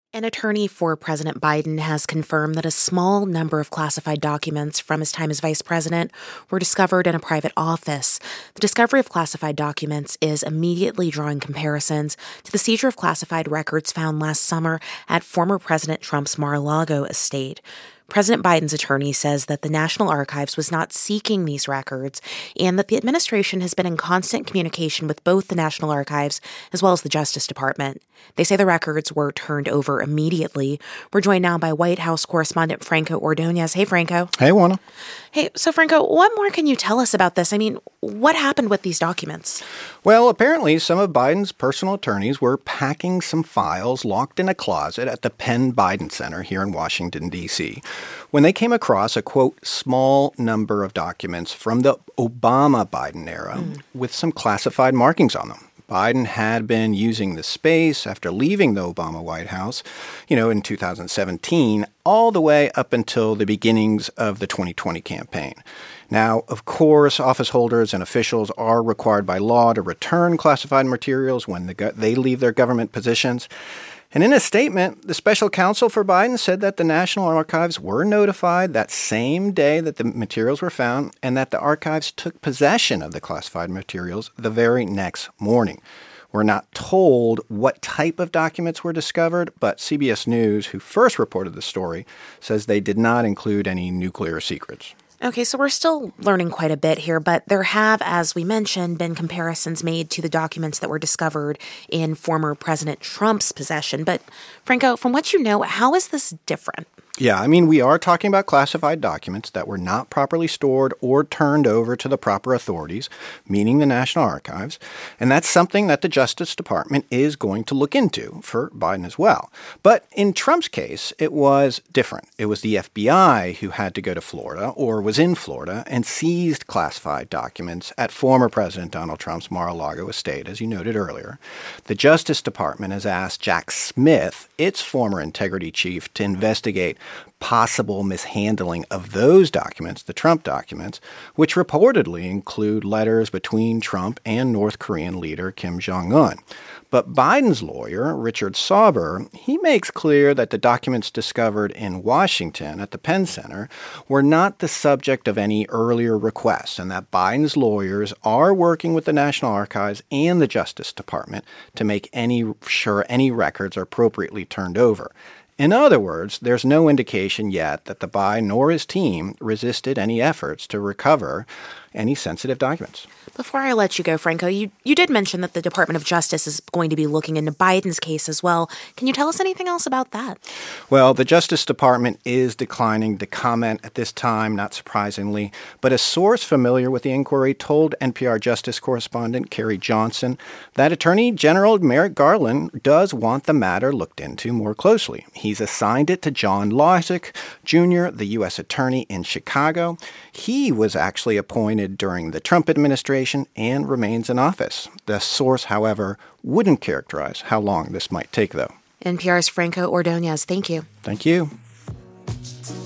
An attorney for President Biden has confirmed that a small number of classified documents from his time as vice president were discovered in a private office. The discovery of classified documents is immediately drawing comparisons to the seizure of classified records found last summer at former President Trump's Mar-a-Lago estate. President Biden's attorney says that the National Archives was not seeking these records and that the administration has been in constant communication with both the National Archives as well as the Justice Department. They say the records were turned over immediately. We're joined now by White House correspondent Franco Ordonez. Hey, Franco. Hey, Juana. Hey, so Franco, what more can you tell us about this? I mean, what happened with these documents? Well, apparently some of Biden's personal attorneys were packing some files locked in a closet at the Penn Biden Center here in Washington, D.C. when they came across a, quote, small number of documents from the Obama-Biden era with some classified markings on them. Biden had been using the space after leaving the Obama White House, in 2017, all the way up until the beginnings of the 2020 campaign. Now, of course, office holders and officials are required by law to return classified materials when they leave their government positions. And in a statement, the special counsel for Biden said that the National Archives were notified that same day that the materials were found and that the archives took possession of the classified materials the very next morning. We're not told what type of documents were discovered, but CBS News, who first reported the story, says they did not include any nuclear secrets. Okay, so we're still learning quite a bit here, but there have, as we mentioned, been comparisons made to the documents that were discovered in former President Trump's possession. But, Franco, from what you know, how is this different? Yeah, we are talking about classified documents that were not properly stored or turned over to the proper authorities, meaning the National Archives. And that's something that the Justice Department is going to look into for Biden as well. But in Trump's case, it was different. It was the FBI who had to go to Florida or was in Florida and seized classified documents at former President Donald Trump's Mar-a-Lago estate, as you noted earlier. The Justice Department has asked Jack Smith, its former integrity chief, to investigate possible mishandling of those documents, the Trump documents, which reportedly include letters between Trump and North Korean leader Kim Jong-un. But Biden's lawyer, Richard Sauber, he makes clear that the documents discovered in Washington at the Penn Center were not the subject of any earlier requests, and that Biden's lawyers are working with the National Archives and the Justice Department to make sure any records are appropriately turned over. In other words, there's no indication yet that the Biden or his team resisted any efforts to recover any sensitive documents. Before I let you go, Franco, you did mention that the Department of Justice is going to be looking into Biden's case as well. Can you tell us anything else about that? Well, the Justice Department is declining to comment at this time, not surprisingly. But a source familiar with the inquiry told NPR Justice correspondent Carrie Johnson that Attorney General Merrick Garland does want the matter looked into more closely. He's assigned it to John Lawsick Jr., the U.S. Attorney in Chicago. He was actually appointed during the Trump administration and remains in office. The source, however, wouldn't characterize how long this might take, though. NPR's Franco Ordonez, thank you. Thank you.